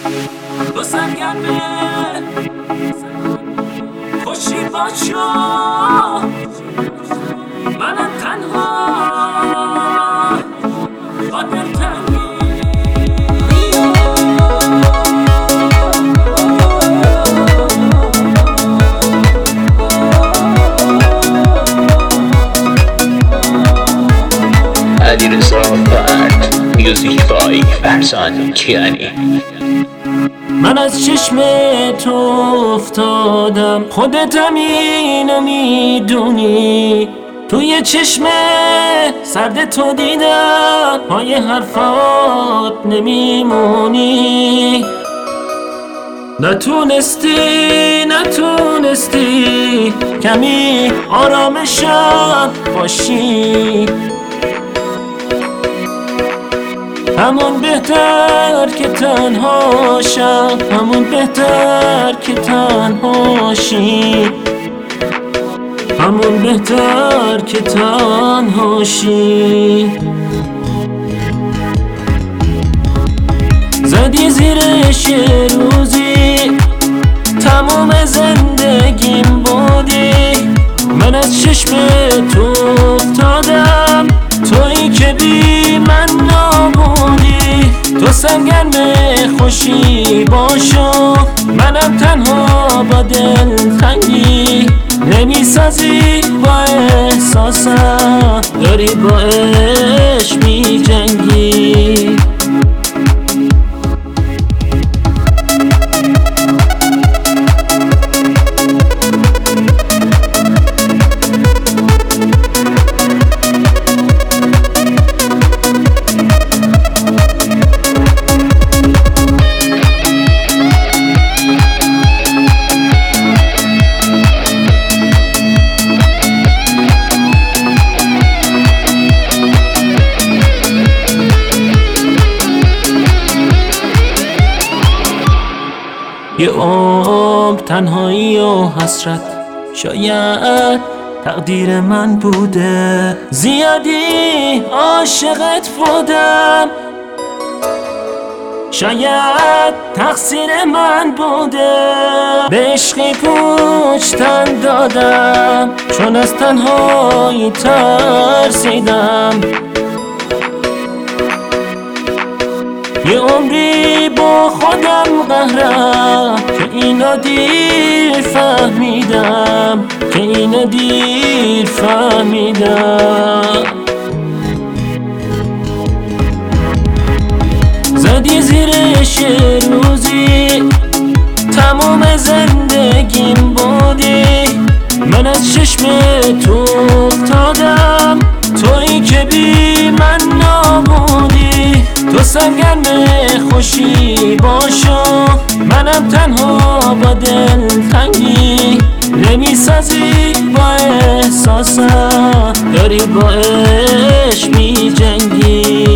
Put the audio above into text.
تو سرگرم خوشی باشو، منم تنها با دلتنگی. علیرضا فرد، میوزیک بای فرزان کیانی. من از چشم تو افتادم، خودتم اینو میدونی. توی چشم سرد تو دیدم، پای حرفات نمیمونی. نتونستی کمی آرامشم باشی. همون بهتر که تنهاشم، همون بهتر که تنهاشی، همون بهتر که تنهاشی. زدی زیرش روزی، تمام زندگیم بودی. من از چشم تو افتادم، تویی که بی من نبودی. تو سرگرم خوشی باشو، منم تنها با دلتنگی. نمیسازی با احساسم، داری با عشق میجنگی. یه عمر تنهایی و حسرت، شاید تقدیر من بوده. زیادی عاشقت بودم، شاید تقصیر من بوده. به عشقی پوچتن دادم، چون از تنهایی ترسیدم. یه عمری با خودم قهرم، که اینو دیر فهمیدم، که اینو دیر فهمیدم. زدی زیرش روزی، تمام زندگیم بودی. من از چشم تو افتادم، تویی که بی من نبودی. تو سرگرم خوشی باشو، منم تنها با دلتنگی. نمیسازی با احساسم، داری با عشق میجنگی.